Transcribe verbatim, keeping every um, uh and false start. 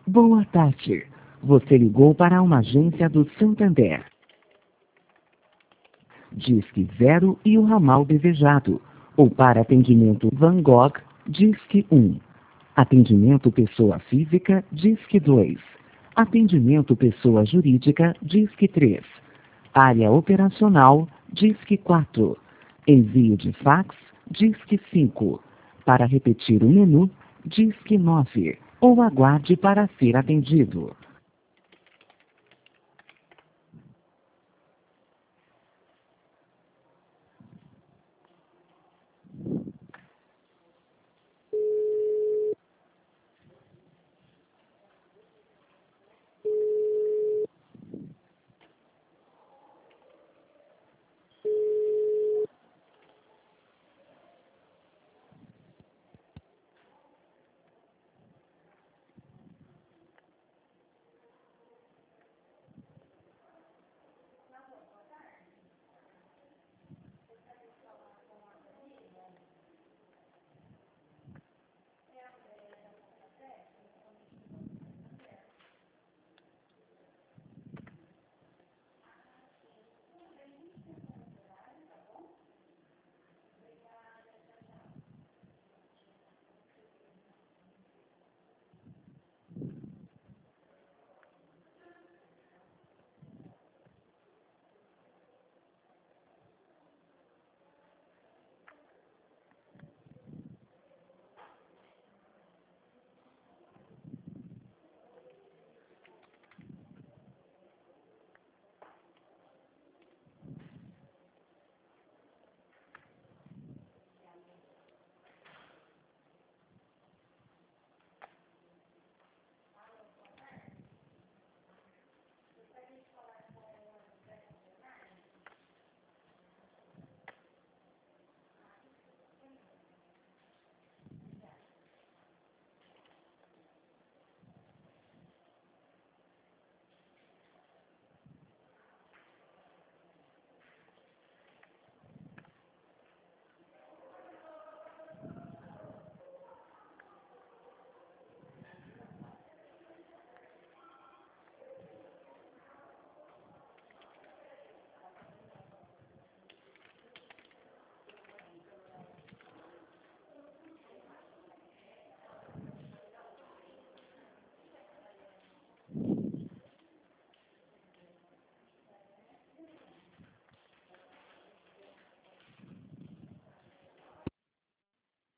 Boa tarde. Você ligou para uma agência do Santander. Disque zero e o ramal desejado. Ou para atendimento Van Gogh, Disque um. Atendimento pessoa física, Disque dois. Atendimento pessoa jurídica, Disque três. Área operacional, Disque quatro. Envio de fax, Disque cinco. Para repetir o menu, Disque nove. Ou aguarde para ser atendido.